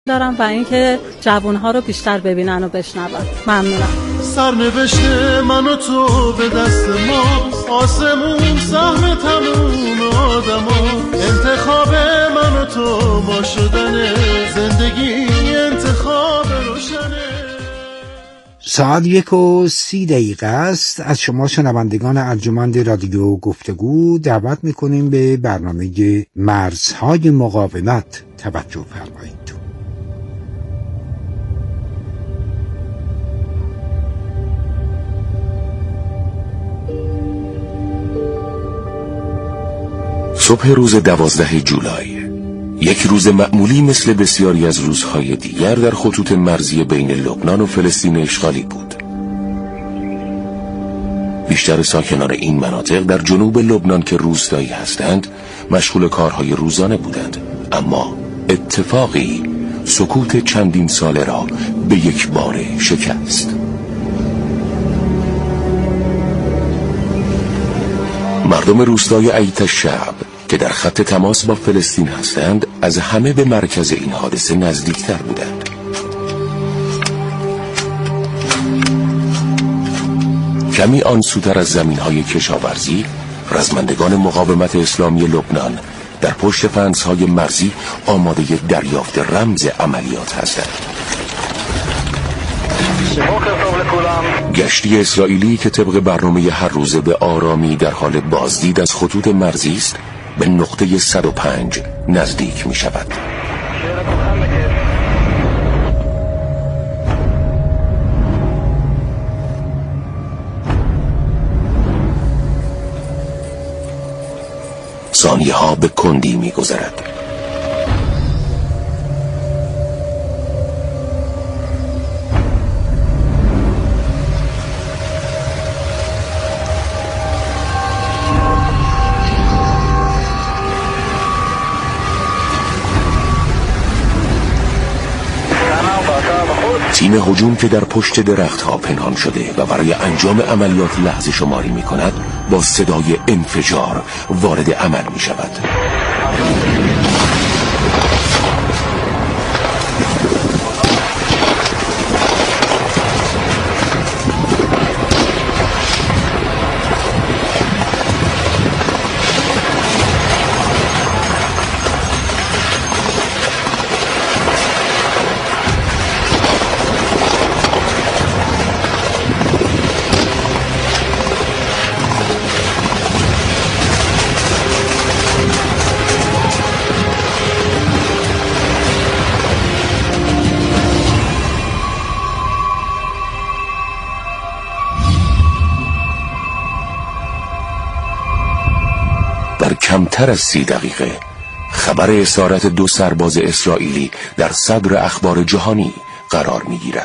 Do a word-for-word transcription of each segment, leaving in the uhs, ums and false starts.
دارم و اینکه جوانها رو بیشتر ببینن و بشنون. ممنونم. سرنوشت من و تو به دست ما، آسمون سهم تموم آدما، انتخاب من و تو ما شدن، زندگی انتخاب روشنه. ساعت یک و سی دقیقه است. از شما شنوندگان ارجمند رادیو گفتگو دعوت میکنیم به برنامه مرزهای مقاومت توجه فرمایید. صبح روز دوازده جولای، یک روز معمولی مثل بسیاری از روزهای دیگر در خطوط مرزی بین لبنان و فلسطین اشغالی بود. بیشتر ساکنان این مناطق در جنوب لبنان که روستایی هستند مشغول کارهای روزانه بودند، اما اتفاقی سکوت چندین ساله را به یک باره شکست. مردم روستای عیت الشعب که در خط تماس با فلسطین هستند از همه به مرکز این حادثه نزدیکتر بودند. کمی آن سوتر از زمین‌های کشاورزی، رزمندگان مقاومت اسلامی لبنان در پشت فنس‌های مرزی آماده دریافت رمز عملیات هستند. گشتی اسرائیلی که طبق برنامه هر روزه به آرامی در حال بازدید از خطوط مرزی است، به نقطه صد و پنج نزدیک می شود. ثانیه ها به کندی می گذرد. تیم هجوم که در پشت درخت ها پنهان شده و برای انجام عملیات لحظه شماری می کند با صدای انفجار وارد عمل می شود. کمتر از سی دقیقه خبر اسارت دو سرباز اسرائیلی در صدر اخبار جهانی قرار می‌گیرد.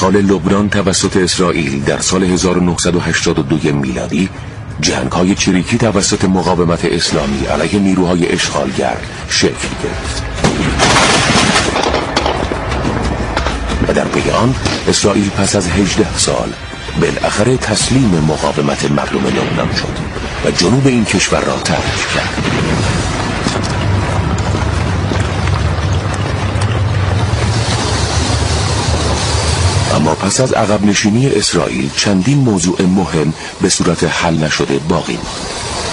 اشغال لبنان توسط اسرائیل در سال هزار و نهصد و هشتاد و دو میلادی، جنگ‌های چریکی توسط مقاومت اسلامی علیه نیروهای اشغالگر شکل گرفت و در پی آن اسرائیل پس از هجده سال بالاخره تسلیم مقاومت مردم لبنان شد و جنوب این کشور را ترک کرد. اما پس از عقب نشینی اسرائیل چندین موضوع مهم به صورت حل نشده باقی ماند.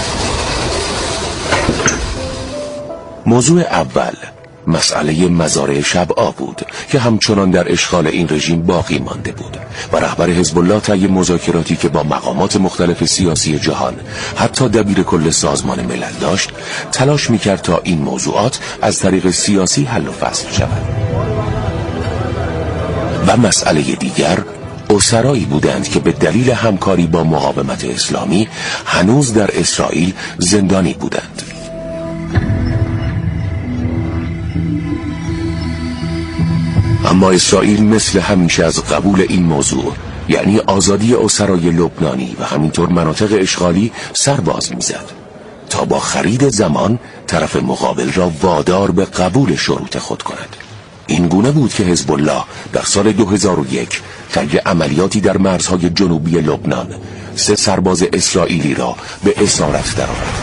موضوع اول مسئله مزارع شبعا بود که همچنان در اشغال این رژیم باقی مانده بود و رهبر حزب الله طی مذاکراتی که با مقامات مختلف سیاسی جهان حتی دبیر کل سازمان ملل داشت، تلاش میکرد تا این موضوعات از طریق سیاسی حل و فصل شود. و مسئله دیگر اسرایی بودند که به دلیل همکاری با مقاومت اسلامی هنوز در اسرائیل زندانی بودند. اما اسرائیل مثل همیشه از قبول این موضوع، یعنی آزادی اسرای لبنانی و همینطور مناطق اشغالی، سرباز میزد تا با خرید زمان طرف مقابل را وادار به قبول شروط خود کند. این گونه بود که حزب الله در سال دو هزار و یک طی عملیاتی در مرزهای جنوبی لبنان سه سرباز اسرائیلی را به اسارت درآورد.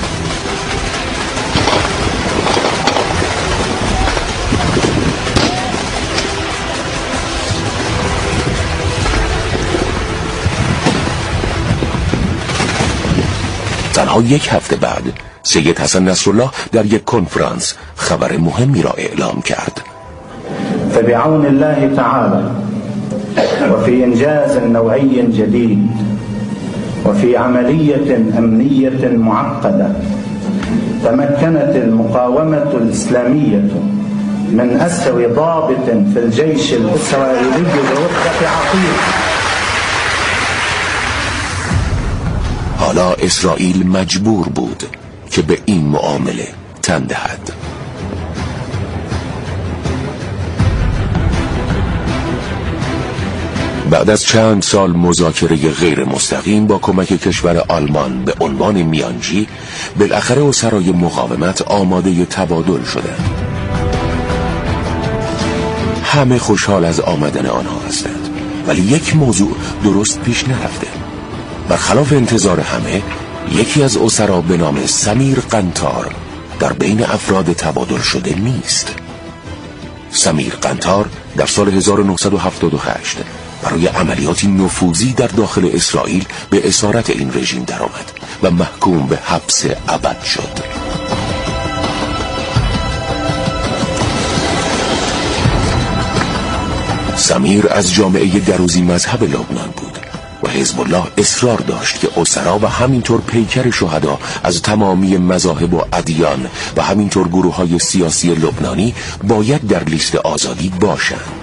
تنها یک هفته بعد سید حسن نصرالله در یک کنفرانس خبر مهمی را اعلام کرد. فبعون الله تعالى وفي إنجاز نوعي جديد وفي عملية أمنية معقدة تمكنت المقاومة الإسلامية من أسر ضابط في الجيش الإسرائيلي بوقت عقيم. حالا اسرائیل مجبور بود که به این معامله تن دهد. بعد از چند سال مذاکره غیر مستقیم با کمک کشور آلمان به عنوان میانجی، بالاخره اسرای مقاومت آماده تبادل شدند. همه خوشحال از آمدن آنها هستند، ولی یک موضوع درست پیش نرفته. برخلاف انتظار همه، یکی از اسرا به نام سمیر قنطار در بین افراد تبادل شده نیست. سمیر قنطار در سال هزار و نهصد و هفتاد و هشت برای عملیاتی نفوذی در داخل اسرائیل به اسارت این رژیم درآمد و محکوم به حبس ابد شد. سمیر از جامعه دروزی مذهب لبنان بود و حزب الله اصرار داشت که اسرا و همینطور پیکر شهدا از تمامی مذاهب و ادیان و همینطور گروه‌های سیاسی لبنانی باید در لیست آزادی باشند.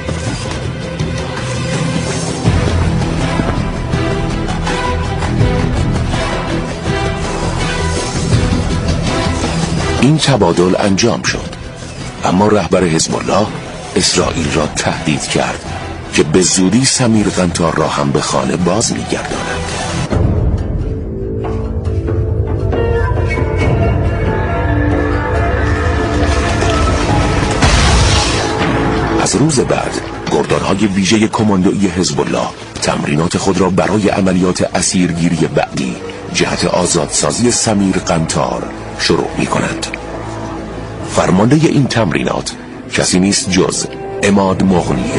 این تبادل انجام شد، اما رهبر حزب الله اسرائیل را تهدید کرد که به زودی سمیر قنطار را هم به خانه باز می‌گرداند. از روز بعد گردان‌های ویژه کماندویی حزب الله تمرینات خود را برای عملیات اسیرگیری بعدی جهت آزادسازی سمیر قنطار شروع می‌کنند. فرمانده این تمرینات کسی نیست جز عماد مغنی.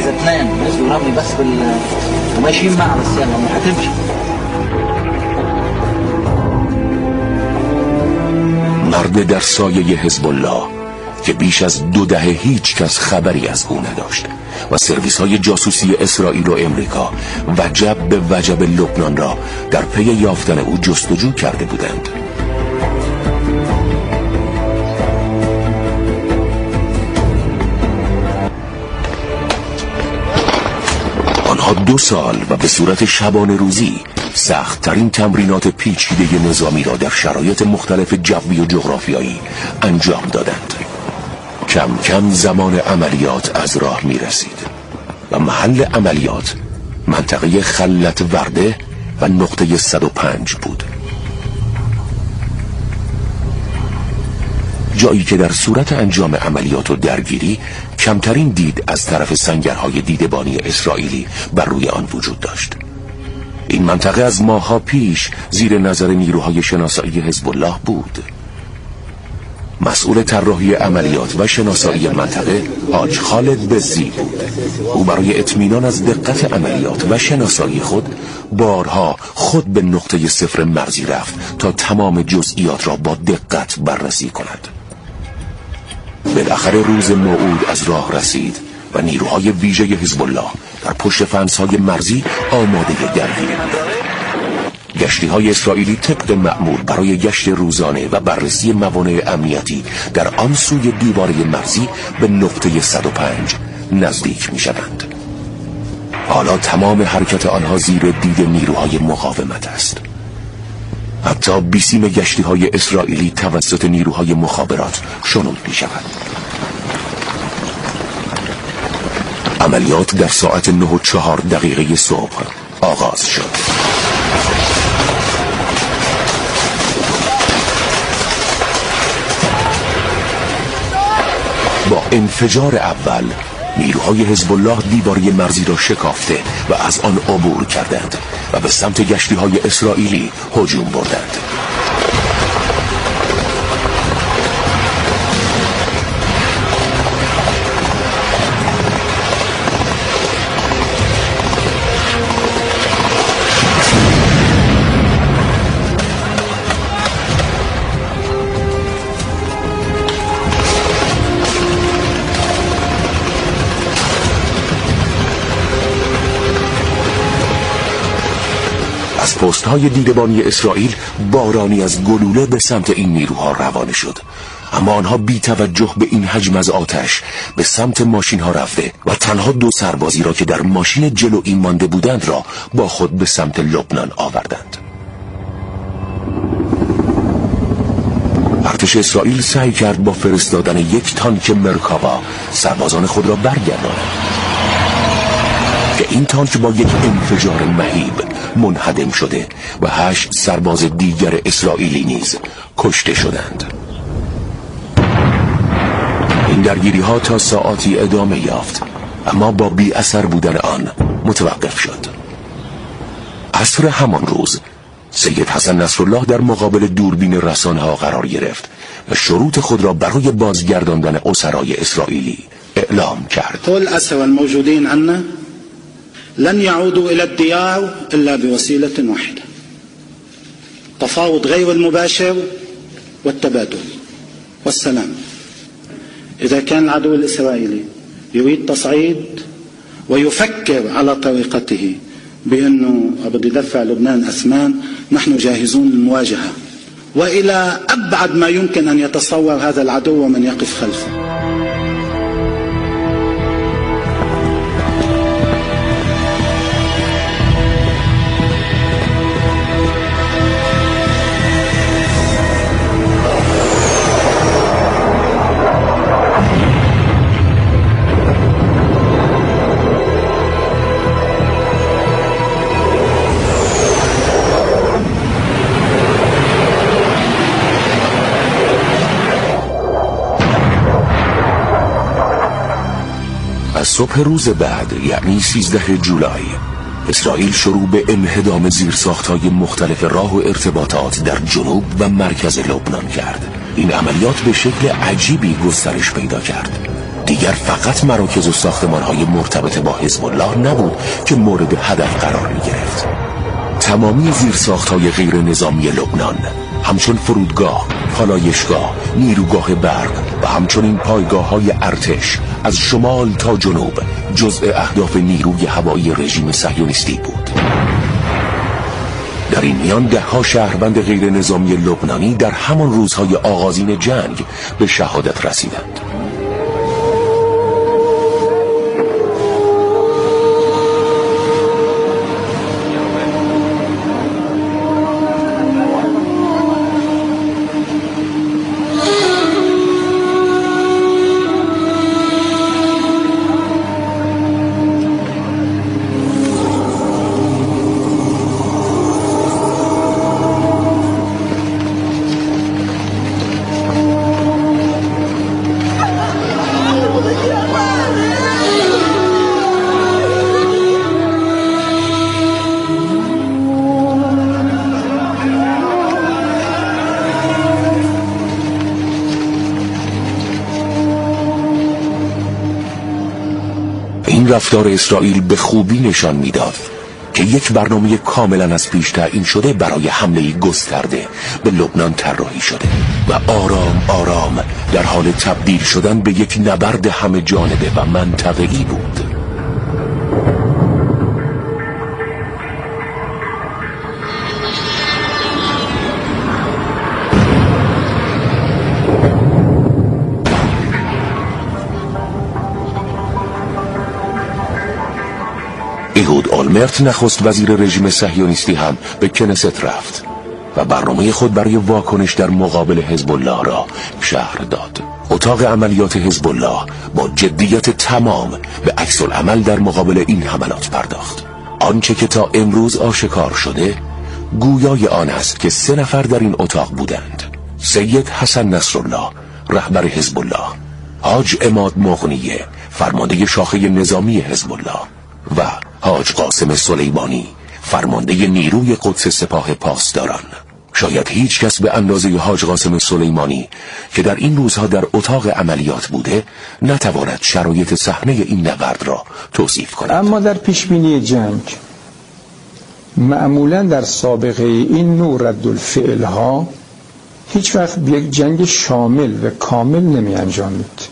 مرد در سایه حزب الله که بیش از دو دهه هیچ کس خبری از او نداشت و سرویس های جاسوسی اسرائیل و امریکا وجب به وجب لبنان را در پی یافتن او جستجو کرده بودند. آنها دو سال و به صورت شبانه روزی سخت‌ترین تمرینات پیچیده نظامی را در شرایط مختلف جوی و جغرافیایی انجام دادند. کم کم زمان عملیات از راه می رسید و محل عملیات منطقه خلت ورده و نقطه صد و پنج بود. جایی که در صورت انجام عملیات و درگیری کمترین دید از طرف سنگرهای دیدبانی اسرائیلی بر روی آن وجود داشت. این منطقه از ماه‌ها پیش زیر نظر نیروهای شناسایی حزب الله بود. مسئول طراحی عملیات و شناسایی منطقه حاج خالد بزی بود. او برای اطمینان از دقت عملیات و شناسایی خود بارها خود به نقطه صفر مرزی رفت تا تمام جزئیات را با دقت بررسی کند. بالاخره روز موعود از راه رسید و نیروهای ویژه حزب الله در پشت فنس‌های مرزی آماده درگیری بودند. گشتی های اسرائیلی طبق معمول برای گشت روزانه و بررسی موانع امنیتی در آن سوی دیواره مرزی به نقطه صد و پنج نزدیک می شدند. حالا تمام حرکت آنها زیر دید نیروهای مقاومت است. حتی بیسیم گشتی های اسرائیلی توسط نیروهای مخابرات شنود می شود. عملیات در ساعت نه و چهار دقیقه صبح آغاز شد. با انفجار اول نیروهای حزب الله دیواره مرزی را شکافته و از آن عبور کردند و به سمت گشتی های اسرائیلی هجوم بردند. از پست‌های دیدبانی اسرائیل بارانی از گلوله به سمت این نیروها روانه شد، اما آنها بی توجه به این حجم از آتش به سمت ماشین ها رفته و تنها دو سربازی را که در ماشین جلویی مانده بودند را با خود به سمت لبنان آوردند. ارتش اسرائیل سعی کرد با فرستادن یک تانک مرکاوا سربازان خود را برگرداند که این تانک با یک انفجار مهیب منهدم شده و هشت سرباز دیگر اسرائیلی نیز کشته شدند. این درگیری ها تا ساعاتی ادامه یافت، اما با بی اثر بودن آن متوقف شد. عصر همان روز سید حسن نصرالله در مقابل دوربین رسانه ها قرار گرفت و شروط خود را برای بازگرداندن اسرای اسرائیلی اعلام کرد. كل الأسرى الموجودين عنا لن يعودوا إلى الديار إلا بوسيلة واحدة، تفاوض غير المباشر والتبادل والسلام. إذا كان العدو الإسرائيلي يريد تصعيد ويفكر على طريقته بأنه بده يدفع لبنان أثمان، نحن جاهزون للمواجهة وإلى أبعد ما يمكن أن يتصور هذا العدو ومن يقف خلفه. از صبح روز بعد، یعنی سیزده جولای، اسرائیل شروع به انهدام زیرساخت‌های مختلف راه و ارتباطات در جنوب و مرکز لبنان کرد. این عملیات به شکل عجیبی گسترش پیدا کرد. دیگر فقط مراکز و ساختمان‌های مرتبط با حزب الله نبود که مورد هدف قرار می‌گرفت. تمامی زیرساخت‌های غیر نظامی لبنان، همچون فرودگاه، پالایشگاه، نیروگاه برق و همچنین پایگاه‌های ارتش از شمال تا جنوب جزء اهداف نیروی هوایی رژیم صهیونیستی بود. در این میان ده ها شهروند غیر نظامی لبنانی در همان روزهای آغازین جنگ به شهادت رسیدند. رفتار اسرائیل به خوبی نشان میداد که یک برنامه کاملا از پیش تعیین شده برای حمله گسترده به لبنان طراحی شده و آرام آرام در حال تبدیل شدن به یک نبرد همه جانبه و منطقه‌ای بود. ایهود اولمرت نخست وزیر رژیم صهیونیستی هم به کنست رفت و برنامه خود برای واکنش در مقابل حزب الله را شرح داد. اتاق عملیات حزب الله با جدیت تمام به عکس العمل در مقابل این حملات پرداخت. آنچه که تا امروز آشکار شده گویای آن است که سه نفر در این اتاق بودند: سید حسن نصرالله رهبر حزب الله، حاج عماد مغنیه فرمانده شاخه نظامی حزب الله و حاج قاسم سلیمانی فرمانده نیروی قدس سپاه پاسداران. شاید هیچ کس به اندازه حاج قاسم سلیمانی که در این روزها در اتاق عملیات بوده نتواند شرایط صحنه این نبرد را توصیف کند. اما در پیشبینی جنگ معمولا در سابقه این نوع رد الفعل ها هیچ وقت یک جنگ شامل و کامل نمی انجامید.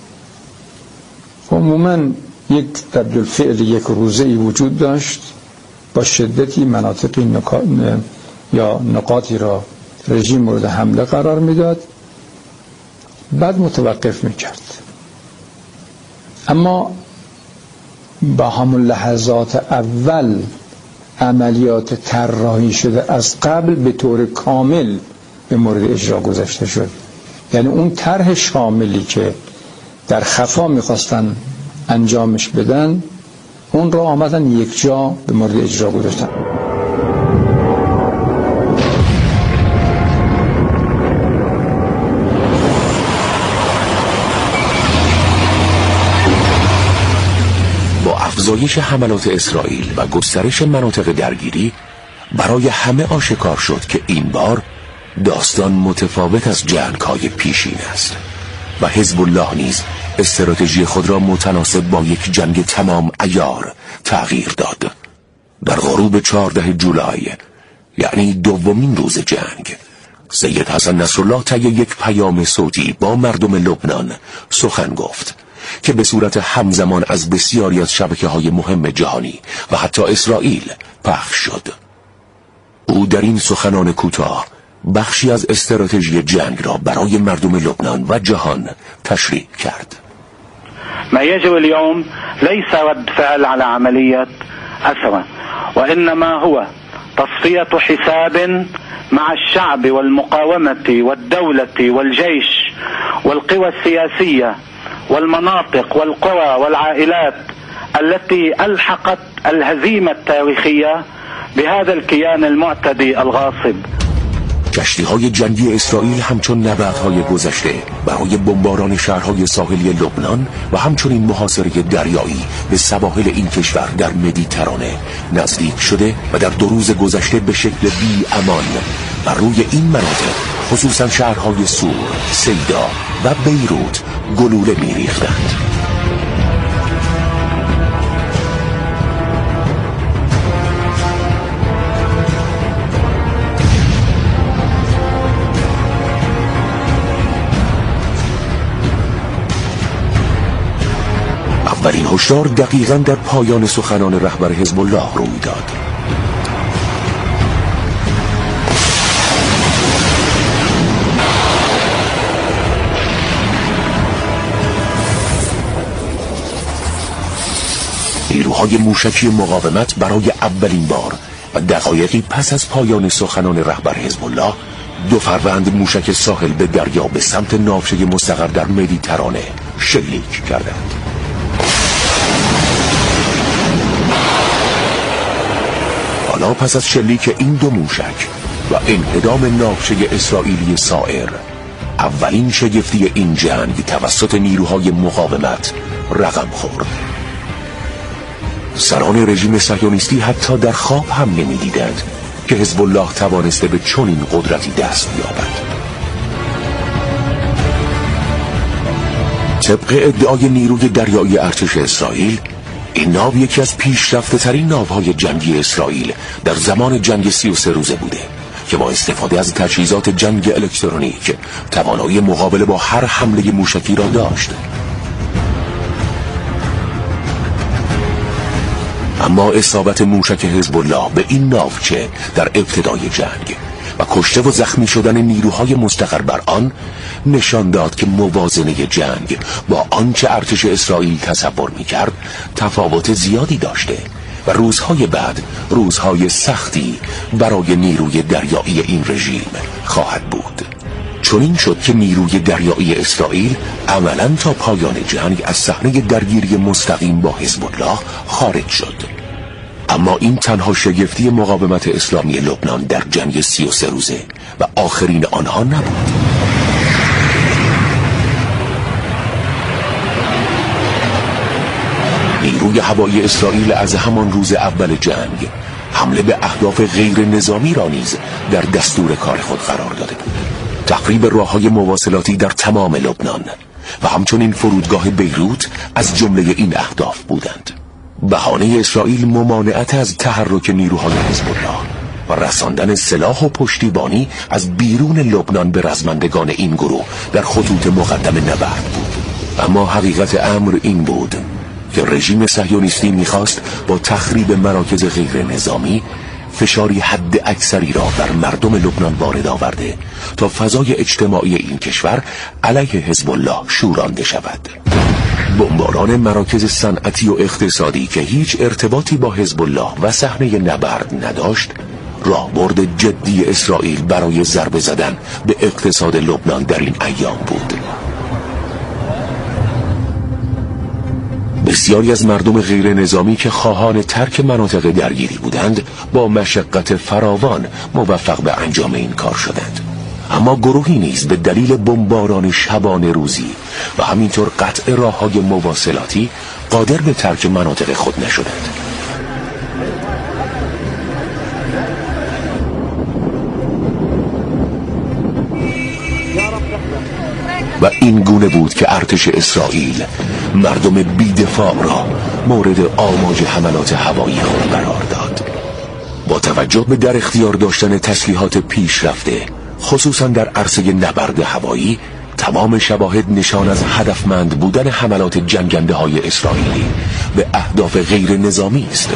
عموما یک رد الفعل یک روزه ای وجود داشت، با شدتی مناطقی نقاط یا نقاطی را رژیم مورد حمله قرار میداد، بعد متوقف میکرد. اما با همون لحظات اول عملیات طراحی شده از قبل به طور کامل به مورد اجرا گذاشته شد. یعنی اون طرح شاملی که در خفا میخواستن انجامش بدن، اون را آمدن یک جا به مورد اجرا گذاشتن. با افزایش حملات اسرائیل و گسترش مناطق درگیری برای همه آشکار شد که این بار داستان متفاوت از جنگ‌های پیشین است و حزب الله نیز استراتژی خود را متناسب با یک جنگ تمام عیار تغییر داد. در غروب چهاردهم جولای، یعنی دومین روز جنگ، سید حسن نصرالله طی یک پیام صوتی با مردم لبنان سخن گفت که به صورت همزمان از بسیاری از شبکه‌های مهم جهانی و حتی اسرائیل پخش شد. او در این سخنان کوتاه بخشی از استراتژی جنگ را برای مردم لبنان و جهان تشریح کرد. ما يجب اليوم ليس رد فعل على عملية أسرى، وإنما هو تصفية حساب مع الشعب والمقاومة والدولة والجيش والقوى السياسية والمناطق والقرى والعائلات التي ألحقت الهزيمة التاريخية بهذا الكيان المعتدي الغاصب. کشتی‌های جنگی اسرائیل همچون نبردهای گذشته برای بمباران شهرهای ساحلی لبنان و همچنین محاصره دریایی به سواحل این کشور در مدیترانه نزدیک شده و در دو روز گذشته به شکل بی امان بر روی این مناطق، خصوصا شهرهای سور، سیدا و بیروت، گلوله می‌ریختند. اولین هشدار دقیقاً در پایان سخنان رهبر حزب الله روی داد. نیروهای موشکی مقاومت برای اولین بار و دقایقی پس از پایان سخنان رهبر حزب الله دو فروند موشک ساحل به دریا به سمت ناوچه مستقر در مدیترانه شلیک کردند. حالا پس از شلیک این دو موشک و انهدام ناوچه اسرائیلی سائر، اولین شگفتی این جنگ توسط نیروهای مقاومت رقم خورد. سران رژیم صهیونیستی حتی در خواب هم نمی‌دیدند که حزب الله توانسته به چنین قدرتی دست یابد. طبق ادعای نیروی دریایی ارتش اسرائیل، این ناو یکی از پیشرفته ترین ناوهای جنگی اسرائیل در زمان جنگ سی و سه روزه بوده که با استفاده از تجهیزات جنگ الکترونیک توانایی مقابله با هر حمله موشکی را داشت. اما اصابت موشک حزب الله به این ناوچه در ابتدای جنگ و کشته و زخمی شدن نیروهای مستقر بر آن نشان داد که موازنه جنگ با آنچه ارتش اسرائیل تصور می‌کرد تفاوت زیادی داشته و روزهای بعد روزهای سختی برای نیروی دریایی این رژیم خواهد بود. چون این شد که نیروی دریایی اسرائیل عملاً تا پایان جنگ از صحنه درگیری مستقیم با حزب الله خارج شد. اما این تنها شگفتی مقاومت اسلامی لبنان در جنگ سی و سه روزه و آخرین آنها نبود. نیروی هوایی اسرائیل از همان روز اول جنگ حمله به اهداف غیر نظامی را نیز در دستور کار خود قرار داده بود. تخریب راه‌های مواصلاتی در تمام لبنان و همچنین فرودگاه بیروت از جمله این اهداف بودند. بهانه اسرائیل ممانعت از تحرک نیروهای حزب الله و رساندن سلاح و پشتیبانی از بیرون لبنان به رزمندگان این گروه در خطوط مقدم نبرد بود. اما حقیقت امر این بود که رژیم صهیونیستی می‌خواست با تخریب مراکز غیر نظامی فشاری حد اکثری را بر مردم لبنان وارد آورده تا فضای اجتماعی این کشور علیه حزب الله شورانده شود. بمباران مراکز صنعتی و اقتصادی که هیچ ارتباطی با حزب الله و صحنه نبرد نداشت، راهبرد جدی اسرائیل برای ضربه زدن به اقتصاد لبنان در این ایام بود. بسیاری از مردم غیر نظامی که خواهان ترک مناطق درگیری بودند با مشقت فراوان موفق به انجام این کار شدند. اما گروهی نیز به دلیل بمباران شبانه روزی و همینطور قطع راه‌های مواصلاتی قادر به ترک مناطق خود نشدند. و این گونه بود که ارتش اسرائیل مردم بی‌دفاع را مورد آماج حملات هوایی خود قرار داد. با توجه به در اختیار داشتن تسلیحات پیشرفته خصوصا در عرصه نبرد هوایی، تمام شواهد نشان از هدفمند بودن حملات جنگنده های اسرائیلی به اهداف غیر نظامی است.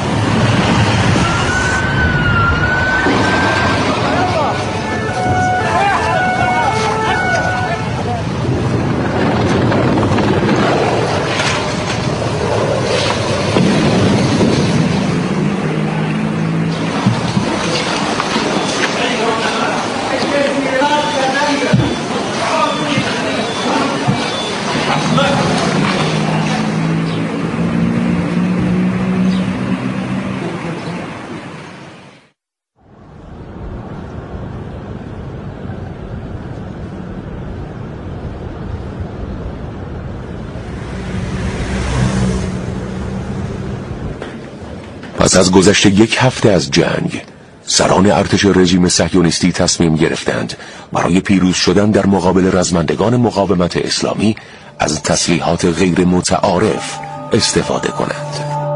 پس از گذشت یک هفته از جنگ، سران ارتش رژیم صهیونیستی تصمیم گرفتند برای پیروز شدن در مقابل رزمندگان مقاومت اسلامی از تسلیحات غیر متعارف استفاده کنند.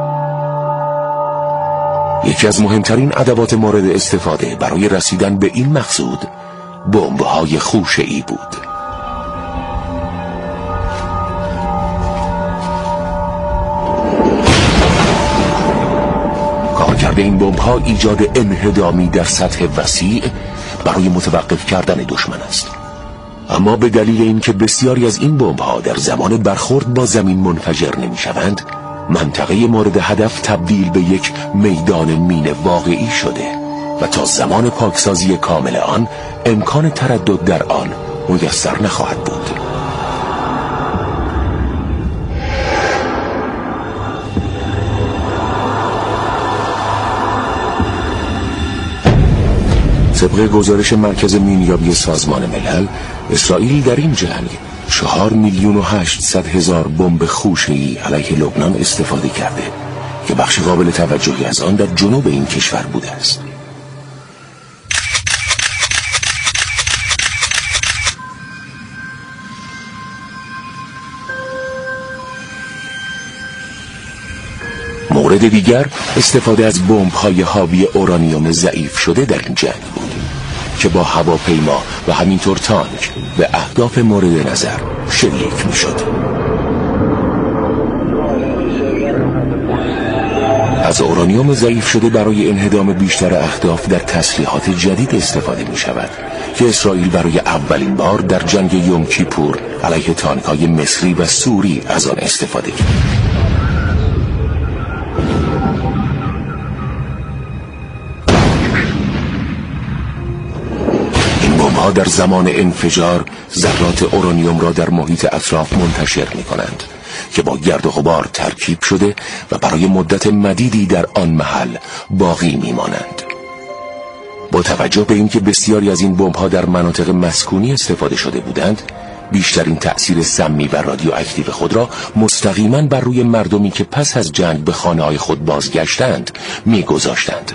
یکی از مهمترین ادوات مورد استفاده برای رسیدن به این مقصود بمب‌های خوشه‌ای بود. کارکرد این بمب‌ها ایجاد انهدامی در سطح وسیع برای متوقف کردن دشمن است. اما به دلیل اینکه بسیاری از این بمب‌ها در زمان برخورد با زمین منفجر نمی‌شوند، منطقه مورد هدف تبدیل به یک میدان مین واقعی شده و تا زمان پاکسازی کامل آن امکان تردد در آن میسر نخواهد بود. طبق گزارش مرکز مینیابی سازمان ملل، اسرائیل در این جنگ چهار میلیون و هشتصد هزار بمب خوشه‌ای علیه لبنان استفاده کرده که بخش قابل توجهی از آن در جنوب این کشور بوده است. مورد دیگر استفاده از بمب‌های حاوی اورانیوم ضعیف شده در این جنگ بود که با هواپیما و همینطور تانک به اهداف مورد نظر شلیک می‌شد. از اورانیوم ضعیف شده برای انهدام بیشتر اهداف در تسلیحات جدید استفاده می شود که اسرائیل برای اولین بار در جنگ یوم کیپور علیه تانک‌های مصری و سوری از آن استفاده کرد. این بمب‌ها در زمان انفجار ذرات اورانیوم را در محیط اطراف منتشر می کنند که با گرد و غبار ترکیب شده و برای مدت مدیدی در آن محل باقی میمانند. با توجه به اینکه بسیاری از این بمب‌ها در مناطق مسکونی استفاده شده بودند، بیشترین تأثیر سمی و رادیواکتیو خود را مستقیما بر روی مردمی که پس از جنگ به خانه‌های خود بازگشتند می‌گذاشتند.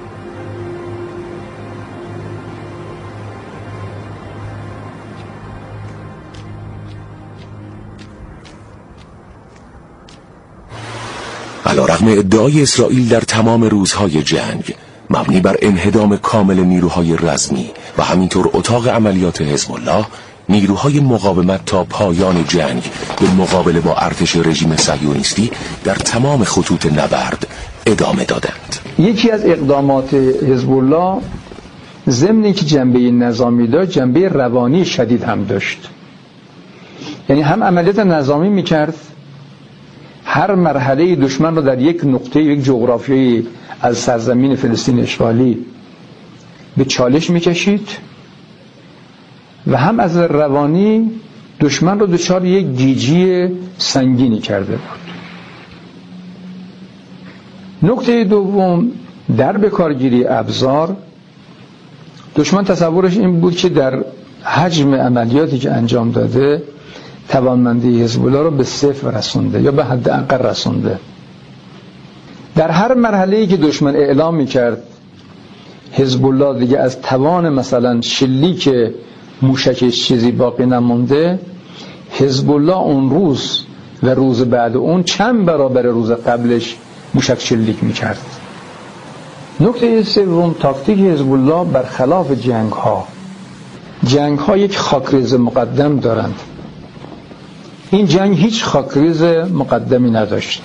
علیرغم ادعای اسرائیل در تمام روزهای جنگ مبنی بر انهدام کامل نیروهای رزمی و همینطور اتاق عملیات حزب الله، نیروهای مقاومت تا پایان جنگ به مقابله با ارتش رژیم صهیونیستی در تمام خطوط نبرد ادامه دادند. یکی از اقدامات حزب الله ضمن اینکه جنبه نظامی داشت، جنبه روانی شدید هم داشت. یعنی هم عملیات نظامی میکرد، هر مرحله دشمن رو در یک نقطه، یک جغرافیایی از سرزمین فلسطین اشغالی به چالش میکشید و هم از روانی دشمن رو دچار یک گیجی سنگینی کرده بود. نکته دوم، در بکارگیری ابزار، دشمن تصورش این بود که در حجم عملیاتی که انجام داده توانمندی حزب الله رو به صفر رسونده یا به حد اقل رسونده. در هر مرحله‌ای که دشمن اعلام می‌کرد حزب الله دیگه از توان مثلا شلیک موشکش چیزی باقی نمونده، حزب الله اون روز و روز بعد اون چند برابر روز قبلش موشک شلیک می‌کرد. نکته سوم، تاکتیک حزب الله برخلاف جنگ‌ها. جنگ‌ها یک خاکریز مقدم دارند. این جنگ هیچ خاکریز مقدمی نداشت.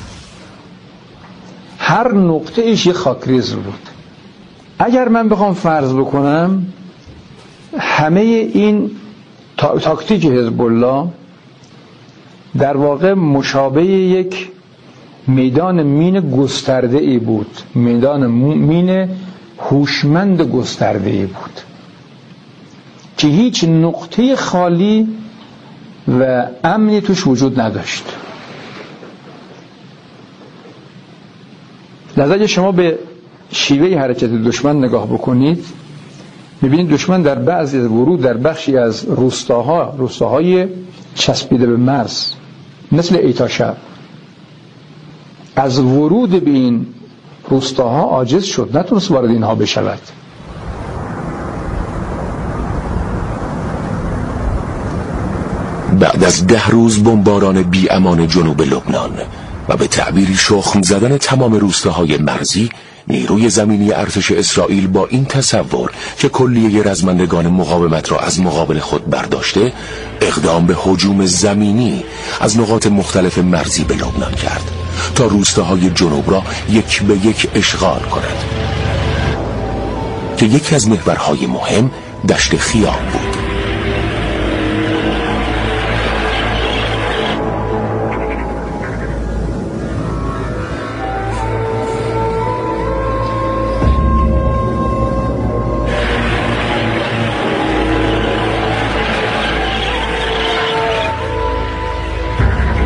هر نقطه ایش یک خاکریز بود. اگر من بخوام فرض بکنم همه این تا... تاکتیک حزب الله در واقع مشابه یک میدان مین گسترده ای بود، میدان مین هوشمند گسترده ای بود که هیچ نقطه خالی و امنی توش وجود نداشت. لذا شما به شیوه حرکت دشمن نگاه بکنید، میبینید دشمن در بعضی ورود در بخشی از روستاها، روستاهای چسبیده به مرز مثل ایتاشب، از ورود به این روستاها عاجز شد، نتونست وارد اینها بشود. بعد از ده روز بمباران بی امان جنوب لبنان و به تعبیری شخم زدن تمام روستاهای مرزی، نیروی زمینی ارتش اسرائیل با این تصور که کلیه رزمندگان مقاومت را از مقابل خود برداشته، اقدام به هجوم زمینی از نقاط مختلف مرزی به لبنان کرد تا روستاهای جنوب را یک به یک اشغال کند که یکی از محورهای مهم دشت خیام بود.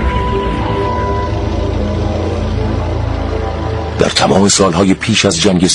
تمام سالهای پیش از جنگ